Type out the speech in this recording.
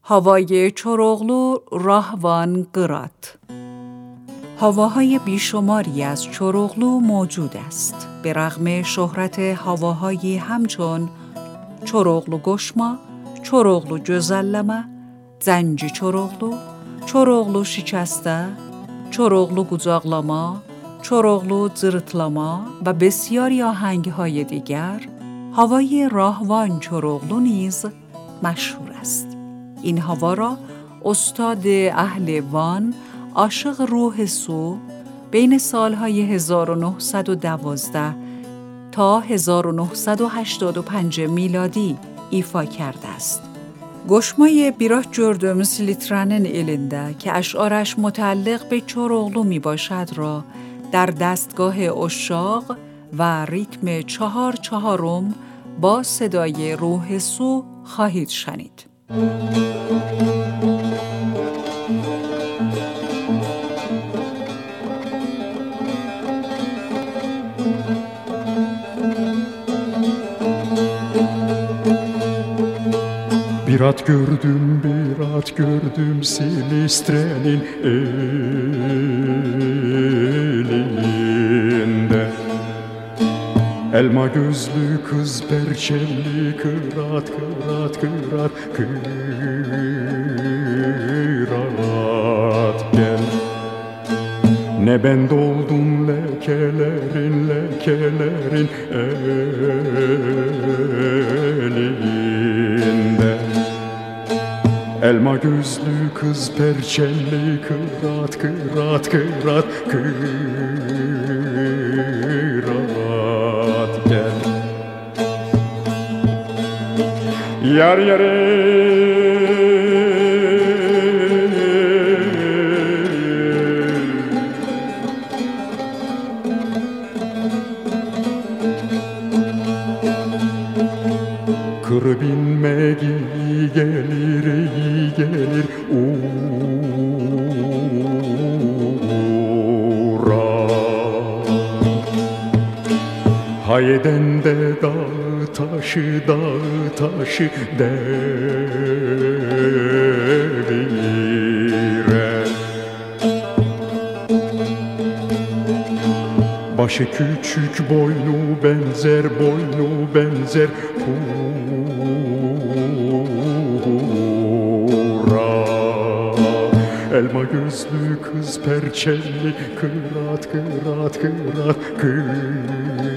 هوای چروغلو راهوان قرات. هواهای بیشماری از چروغلو موجود است. به رغم شهرت هواهایی همچون چروغلو گشما، چروغلو جزلمه، زنجی چروغلو، چروغلو شکسته، چروغلو قوزاقلama، چروغلو zırtlama و بسیاری آهنگ‌های دیگر، هوای راهوان چروغلو نیز مشهور است. این هوا را استاد اهل وان عاشق روح سو بین سالهای 1912 تا 1985 میلادی ایفا کرده است. گشمای بیراه جردم سلیترانن elinde که اشعارش متعلق به چروغلو می باشد را در دستگاه عشاق و ریتم 4/4 با صدای روح سو خواهید شنید. Birat gördüm Silistre'nin elinde. Elma gözlü kız perçelli kırat gel. Ne ben doldum lekelerin elinde. Elma gözlü kız perçelli kırat gel. Yar yare kır binmek iyi gelir uğra. Hayden de dağı taşı devire. Başı küçük boynu benzer kura. Elma gözlü kız perçelli kırat